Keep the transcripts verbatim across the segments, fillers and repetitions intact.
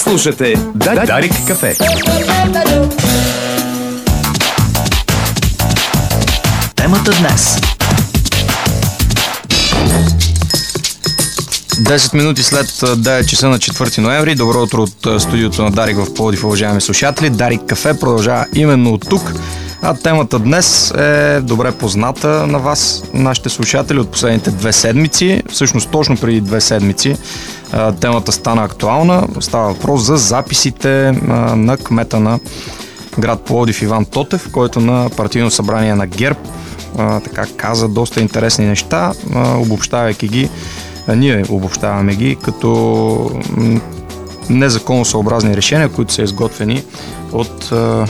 Слушате Дарик кафе. Темата днес. десет минути след девет часа на четвърти ноември. Добро утро от студиото на Дарик в Пловдив, уважаеми слушатели. Дарик кафе продължава именно от тук. А темата днес е добре позната на вас, нашите слушатели, от последните две седмици. Всъщност точно преди две седмици темата стана актуална. Става въпрос за записите на кмета на град Пловдив Иван Тотев, който на партийно събрание на ГЕРБ така каза доста интересни неща, обобщавайки ги. Ние обобщаваме ги като незаконосъобразни решения, които са изготвени от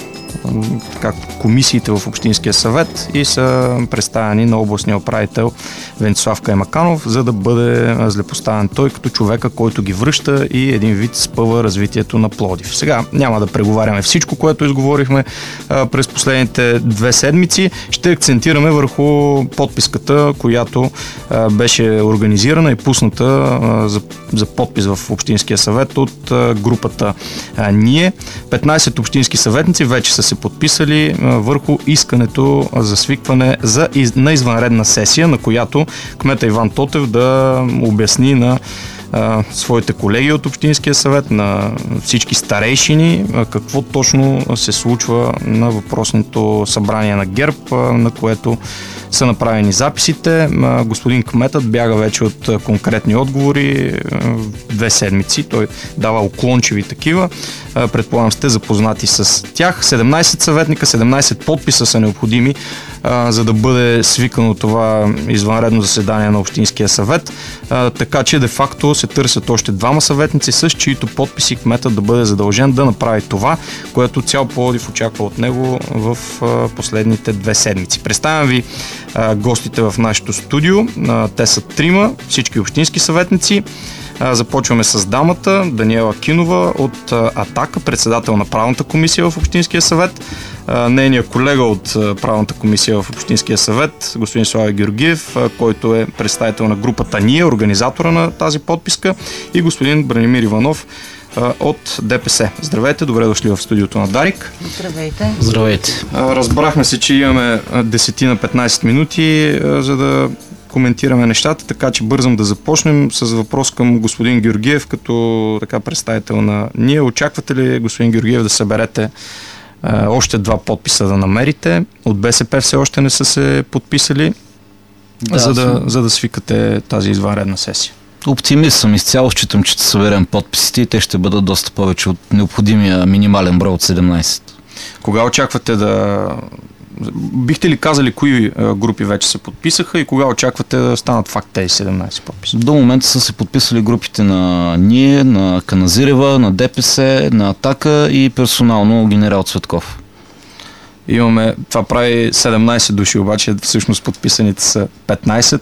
така, комисиите в Общинския съвет и са представени на областния управител Венцислав Каймаканов, за да бъде злепоставен той като човека, който ги връща и един вид спъва развитието на Пловдив. Сега няма да преговаряме всичко, което изговорихме а, през последните две седмици. Ще акцентираме върху подписката, която а, беше организирана и пусната а, за, за подпис в Общинския съвет от а, групата а, Ние. петнайсет общински съветници вече са се подписали а, върху искането за свикване за, из, на извънредна сесия, на която кмета Иван Тотев да обясни на а, своите колеги от Общинския съвет, на всички старейшини, а, какво точно се случва на въпросното събрание на ГЕРБ, а, на което са направени записите. А, господин кметът бяга вече от а, конкретни отговори а, две седмици. Той дава уклончиви такива. А, предполагам сте запознати с тях. седемнайсет съветника, седемнайсет подписа са необходими, а, за да бъде свикано това извънредно заседание на Общинския съвет. А, така че де-факто се търсят още двама съветници, с чието подписи кметът да бъде задължен да направи това, което цял Пловдив очаква от него в а, последните две седмици. Представям ви а, гостите в нашето студио. А, те са трима, всички общински съветници. А, започваме с дамата Даниела Кинова от а, Атака, председател на правната комисия в Общинския съвет. А, нейният колега от а, правната комисия в Общинския съвет, господин Слави Георгиев, а, който е представител на групата Ние, организатора на тази подписка, и господин Бранимир Иванов а, от ДПС. Здравейте, добре дошли в студиото на Дарик. Здравейте. Здравейте. А, разбрахме се, че имаме десет на петнайсет минути, а, за да коментираме нещата, така че бързам да започнем с въпрос към господин Георгиев, като така представител на Ние. Очаквате ли, господин Георгиев, да съберете а, още два подписа да намерите? От БСП все още не са се подписали, да, за, да, за да свикате тази извънредна сесия. Оптимист съм изцяло, считам, че ще съберем подписите и те ще бъдат доста повече от необходимия минимален брой от седемнайсет. Кога очаквате да... Бихте ли казали кои групи вече се подписаха и кога очаквате да станат факт тези седемнайсет подписа? До момента са се подписали групите на Ние, на Каназирева, на ДПС, на Атака и персонално генерал Цветков. Имаме, това прави седемнайсет души, обаче всъщност подписаните са петнайсет.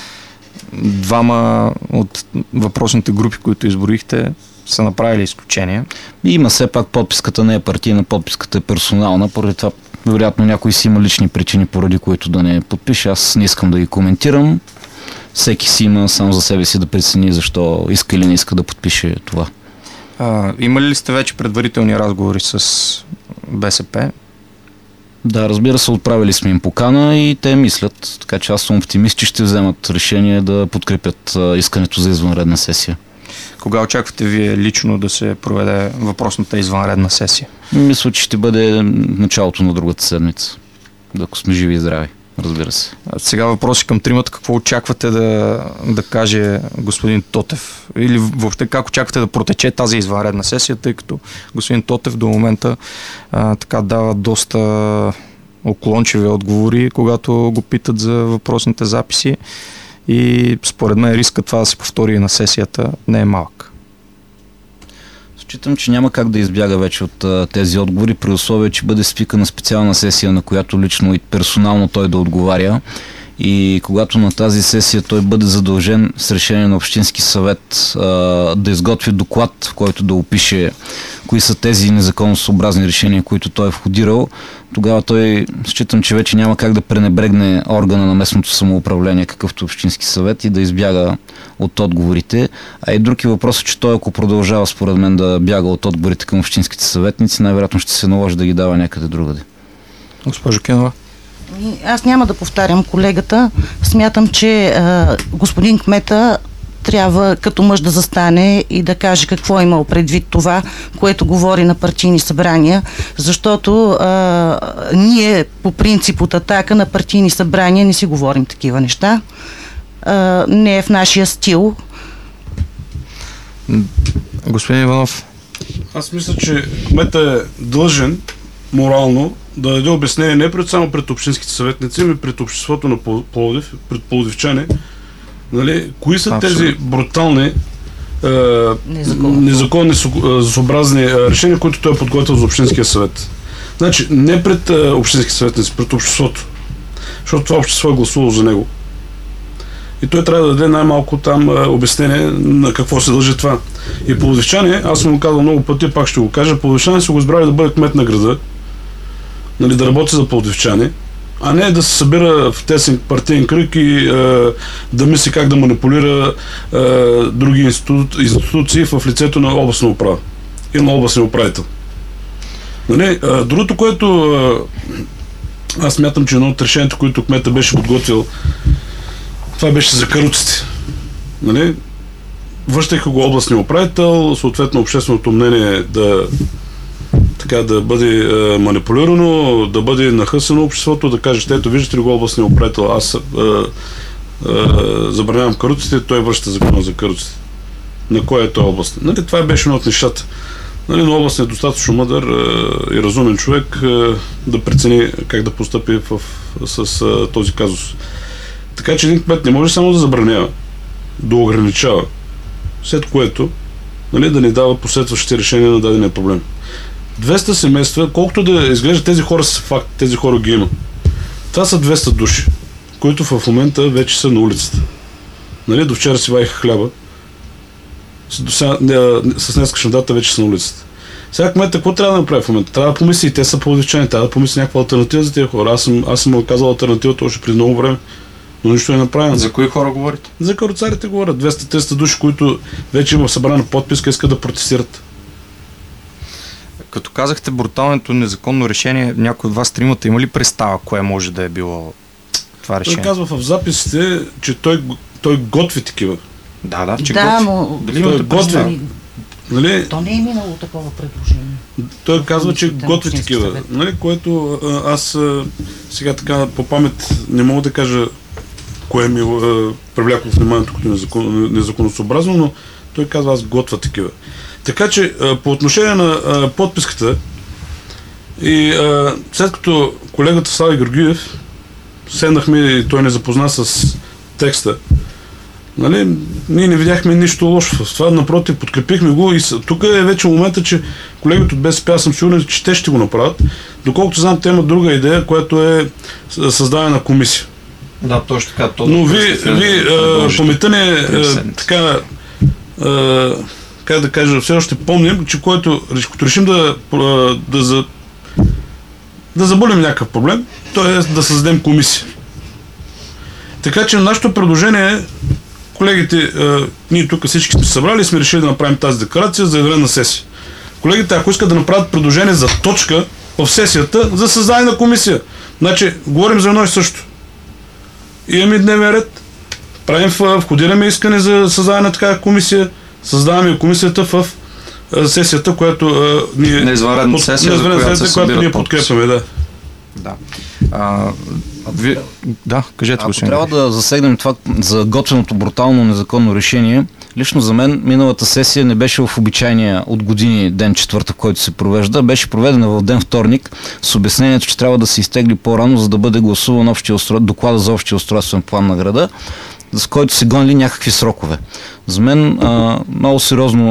Двама от въпросните групи, които изброихте, са направили изключения. И има все пак подписката не е партийна, подписката е персонална, поради това вероятно някой си има лични причини, поради които да не подпише. Аз не искам да ги коментирам. Всеки си има сам за себе си да прецени защо иска или не иска да подпише това. А, имали ли сте вече предварителни разговори с БСП? Да, разбира се, отправили сме им покана и те мислят, така че аз съм оптимист, че ще вземат решение да подкрепят искането за извънредна сесия. Кога очаквате вие лично да се проведе въпросната извънредна сесия? Мисля, че ще бъде началото на другата седмица. Ако сме живи и здрави, разбира се. А сега въпроси към тримата. Какво очаквате да, да каже господин Тотев? Или въобще как очаквате да протече тази извънредна сесия, тъй като господин Тотев до момента а, така дава доста уклончиви отговори, когато го питат за въпросните записи. И според мен риска това да се повтори на сесията не е малък. Считам, че няма как да избяга вече от а, тези отговори, при условие, че бъде свикана специална сесия, на която лично и персонално той да отговаря и когато на тази сесия той бъде задължен с решение на Общински съвет а, да изготви доклад, в който да опише кои са тези незаконосъобразни решения, които той е входирал, тогава той считам, че вече няма как да пренебрегне органа на местното самоуправление, какъвто Общински съвет, и да избяга от отговорите. А и друг е въпросът, че той ако продължава според мен да бяга от отговорите към общинските съветници, най-вероятно ще се наложи да ги дава някъде другаде. Госпожо Кенова. Аз няма да повтарям колегата. Смятам, че а, господин кмета трябва като мъж да застане и да каже какво е имал предвид това, което говори на партийни събрания, защото а, ние по принцип от Атака на партийни събрания не си говорим такива неща. А, не е в нашия стил. Господин Иванов. Аз мисля, че кметът е длъжен морално да даде обяснение не пред само пред общинските съветници, ами пред обществото на Пловдив, пред пловдивчани. Нали, кои са Абсолютно. тези брутални, е, незаконни, съобразни е, решения, които той е подготвил за Общинския съвет? Значи, не пред е, общински съветници, пред обществото. Защото това общество е гласувало за него. И той трябва да даде най-малко там е, обяснение на какво се дължи това. И пловдивчани, аз съм го казал много пъти, пак ще го кажа, пловдивчани са го избрали да бъде кмет на града, нали, да работи за пловдивчани, а не да се събира в тесен партиен кръг и е, да мисли как да манипулира е, други институ... институции в лицето на областна управа и на областния управител. Нали? Е, другото, което е, аз смятам, че едно от решението, които кмета беше подготвил, това беше за каруците. Нали? Връщаха го областния управител, съответно общественото мнение да така да бъде е, манипулирано, да бъде нахъсано обществото, да каже, ето виждате ли го областния управител, аз е, е, забранявам каруците, той връща закона за каруците. На кой е той област? Нали, това беше едно от нещата. Нали, но областният е достатъчно мъдър е, и разумен човек е, да прецени как да постъпи в, с, с е, този казус. Така че един кмет не може само да забранява, да ограничава, след което, нали, да ни дава последващите решения на дадения проблем. двеста семейства, колкото да изглежда, тези хора са факт, тези хора ги има. Това са двеста души, които в момента вече са на улицата. Нали, до вчера си ваиха хляба, с, с днескашна дата вече са на улицата. Сега кмета, какво трябва да направи в момента? Трябва да помисли, и те са пловдивчани, трябва да помисли някаква алтернатива за тези хора. Аз съм, аз съм казал алтернативата още преди много време, но нищо не е направено. За кои хора говорите? За каруцарите говорят. двеста-триста души, които вече има събрана подписка, искат да протестират. Като казахте бруталното незаконно решение, някой от вас тримата има ли представа кое може да е било това решение? Той казва в записите, че той, той готви такива. Да, да, че да, готви. Но... Дали имате представа? Нали? То не е минало такова предложение. Той казва, че готви такива. Нали? Което аз сега така по памет не мога да кажа кое ми е привлякло вниманието като незакон, незаконосъобразно, но той казва, аз готва такива. Така че по отношение на а, подписката и а, след като колегата Слави Георгиев седнахме и той не запозна с текста, нали, ние не видяхме нищо лошо в това, напротив, подкрепихме го и тук е вече момента, че колегите от БСП, аз съм сигурен, че те ще го направят. Доколкото знам, те имат друга идея, която е създаване на комисия. Да, точно така. То Но ви, ви паметта не е така, а, как да кажа, все още помним, че който, като решим да, да, за, да заболим някакъв проблем, то е да създадем комисия. Така че нашето предложение е, колегите, а, ние тук всички сме събрали и сме решили да направим тази декларация за явлена сесия. Колегите, ако искат да направят предложение за точка в сесията за създаване на комисия, значи говорим за едно и също. Имаме дневен ред, правим, входираме искане за създаване на такава комисия, създаваме комисията в а, сесията, която а, ние... Неизвънредна сесия, под, за която се която ние подкрепяме, да. Да. А, ви... да, кажете, Ако господин. трябва да засегнем това за готвеното брутално незаконно решение, лично за мен миналата сесия не беше в обичайния от години ден четвъртък, който се провежда, беше проведена в ден вторник с обяснението, че трябва да се изтегли по-рано, за да бъде гласуван общия устрой... доклада за общия устройствен план на града, с който се гонили някакви срокове. За мен а, много сериозно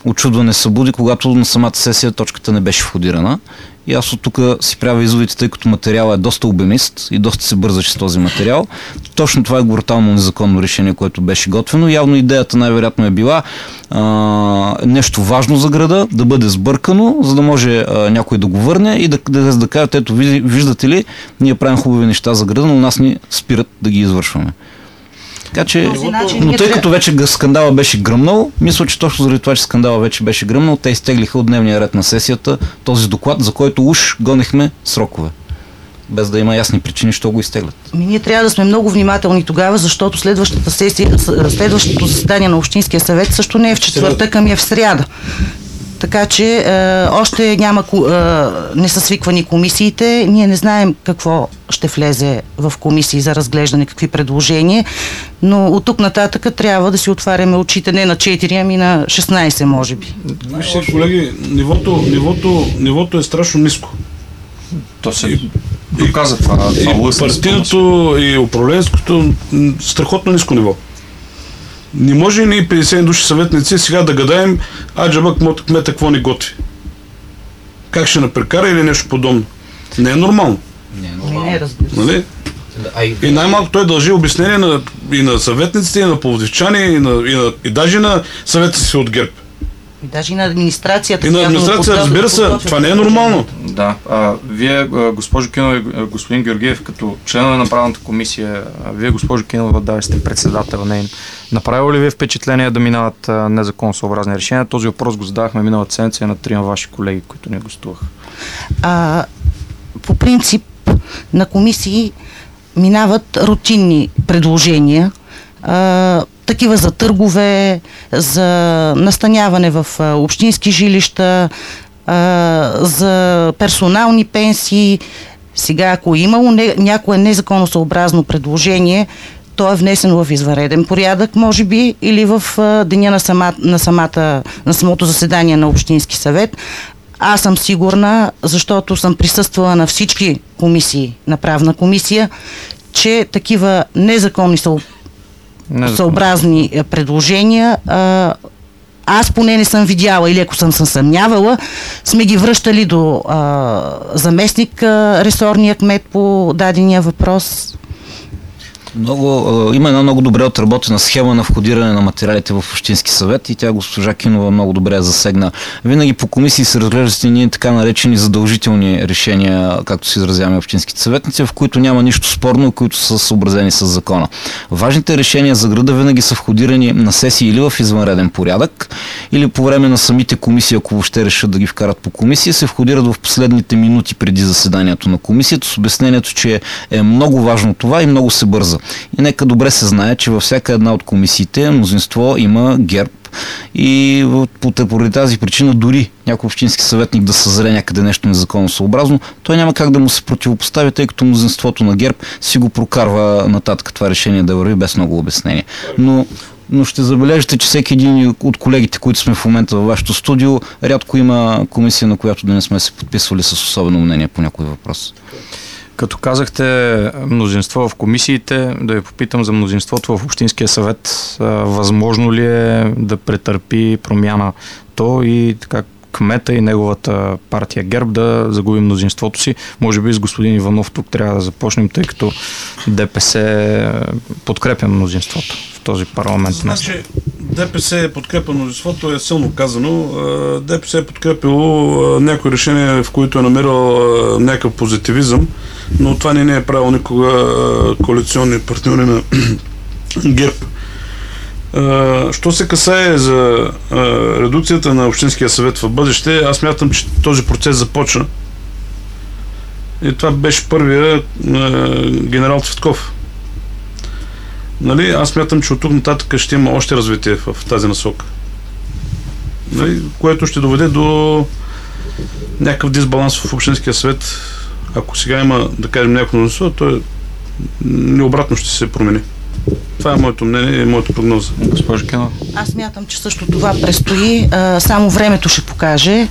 очудване събуди, когато на самата сесия точката не беше входирана. И аз от тук си правя изводите, тъй като материалът е доста обемист и доста се бързаше с този материал. Точно това е брутално незаконно решение, което беше готвено. Явно идеята най-вероятно е била а, нещо важно за града, да бъде сбъркано, за да може а, някой да го върне и да, да, да кажат, ето виждате ли, ние правим хубави неща за града, но нас ни спират да ги извършваме. Така че, но тъй като вече скандала беше гръмнал, мисля, че точно заради това, че скандала вече беше гръмнал, те изтеглиха от дневния ред на сесията този доклад, за който уж гонихме срокове. Без да има ясни причини, що го изтеглят. Ние трябва да сме много внимателни тогава, защото следващата сесия, следващото заседание на Общинския съвет също не е в четвъртък, ами е в сряда. Така че е, още няма, е, не са свиквани комисиите, ние не знаем какво ще влезе в комисии за разглеждане, какви предложения, но от тук нататък трябва да си отваряме очите не на четири, ами на шестнайсет, може би. Вижте, колеги, нивото, нивото, нивото е страшно ниско. То се доказа това. И партийното и управленското страхотно ниско ниво. Не може ни петдесет души съветници сега да гадаем, а джаба кмета какво ни готви. Как ще напрекара или нещо подобно. Не е нормално. Не е нормално. Не, разбира се. Нали? И най-малко той дължи обяснение на, и на съветниците, и на пловдивчани, и, на, и, на, и даже на съветниците от ГЕРБ. И даже и на администрацията. И на администрацията, разбира се, това не е нормално. Да. А, вие, госпожо Кинова и господин Георгиев, като членове на правната комисия, вие, госпожо Кинова, да сте председател на им. Направило ли ви впечатление да минават незаконосъобразни решения? Този въпрос го задавахме миналата седмица на трима ваши колеги, които ни гостуваха. А, по принцип на комисии минават рутинни предложения, а, такива за търгове, за настаняване в а, общински жилища, а, за персонални пенсии. Сега, ако е имало не, някое незаконосъобразно предложение, то е внесено в извънреден порядък, може би, или в а, деня на, сама, на, самата, на самото заседание на Общински съвет. Аз съм сигурна, защото съм присъствала на всички комисии, на правна комисия, че такива незаконни съобразни предложения а, аз поне не съм видяла, или ако съм се съмнявала, сме ги връщали до а, заместник а, ресорния кмет по дадения въпрос. Много, има една много добре отработена схема на входиране на материалите в Общински съвет и тя госпожа Кинова много добре засегна. Винаги по комисии се разглеждат и ние така наречени задължителни решения, както се изразяваме общинските съветници, в които няма нищо спорно, които са съобразени с закона. Важните решения за града винаги са входирани на сесии или в извънреден порядък, или по време на самите комисии, ако въобще решат да ги вкарат по комисия, се входират в последните минути преди заседанието на комисията с обяснението, че е много важно това и много се бърза. И нека добре се знае, че във всяка една от комисиите мнозинство има ГЕРБ и поради тази причина дори някой общински съветник да съзре някъде нещо незаконосъобразно, той няма как да му се противопостави, тъй като мнозинството на ГЕРБ си го прокарва нататък това решение да върви без много обяснение. Но Но ще забележите, че всеки един от колегите, които сме в момента във вашето студио, рядко има комисия, на която да не сме се подписвали с особено мнение по някой въпрос. Като казахте мнозинство в комисиите, да ви попитам за мнозинството в Общинския съвет. Възможно ли е да претърпи промяна то и така кмета и неговата партия ГЕРБ да загуби мнозинството си? Може би с господин Иванов тук трябва да започнем, тъй като ДПС подкрепя мнозинството в този парламент. Значи ДПС е подкрепя мнозинството, е силно казано. ДПС е подкрепило някои решения, в които е намирал някакъв позитивизъм, но това не е правило никога коалиционни партньори на ГЕРБ. Що се касае за редукцията на Общинския съвет в бъдеще, аз смятам, че този процес започна. И това беше първия генерал Цветков. Нали? Аз смятам, че от тук нататък ще има още развитие в, в тази насока. Нали? Което ще доведе до някакъв дисбаланс в Общинския съвет. Ако сега има, да кажем, някакво мнозинство, то необратно ще се промени. Това е моето мнение и моята прогноза. Госпожа Кинова. Аз смятам, че също това предстои. А, само времето ще покаже.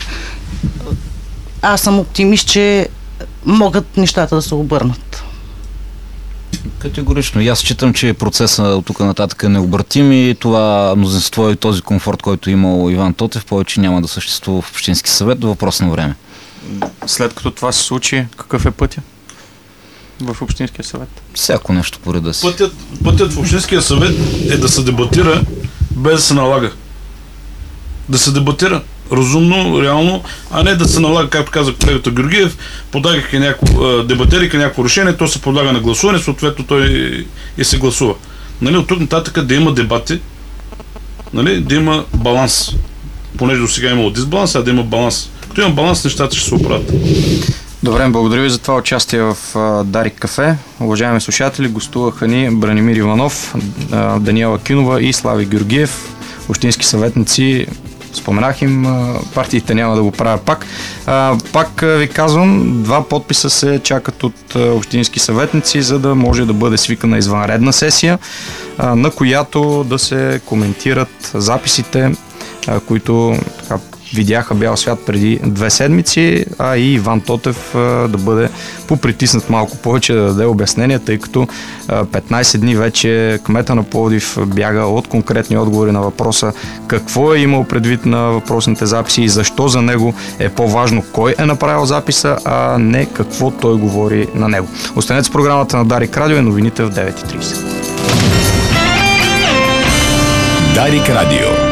Аз съм оптимист, че могат нещата да се обърнат. Категорично. И аз считам, че процесът от тук нататък е необратим и това мнозинство и този комфорт, който е имал Иван Тотев, повече няма да съществува в Общински съвет до въпрос на време. След като това се случи, какъв е пътя в Общинския съвет? Всяко нещо по реда си. Пътят, пътят в Общинския съвет е да се дебатира без да се налага. Да се дебатира разумно, реално, а не да се налага, както каза колегата Георгиев, подагайки някакво, дебатирайки някакво решение, то се подлага на гласуване, съответно той и се гласува. Нали, от тук нататък да има дебати, нали, да има баланс. Понеже до сега е имало дисбаланс, а да има баланс. Като има баланс, нещата ще се оправят. Добре, благодаря ви за това участие в а, Дарик кафе. Уважаеми слушатели, гостуваха ни Бранимир Иванов, а, Даниела Кинова и Слави Георгиев, общински съветници. Споменах им, партиите няма да го правя пак. А, пак ви казвам, два подписа се чакат от общински съветници, за да може да бъде свикана извънредна сесия, а, на която да се коментират записите, а, които така, видяха бял свят преди две седмици, а и Иван Тотев а, да бъде попритиснат малко повече, да даде обяснение, тъй като а, петнайсет дни вече кмета на Пловдив бяга от конкретни отговори на въпроса какво е имал предвид на въпросните записи и защо за него е по-важно кой е направил записа, а не какво той говори на него. Останете с програмата на Дарик Радио и новините в девет и трийсет. Дарик Радио.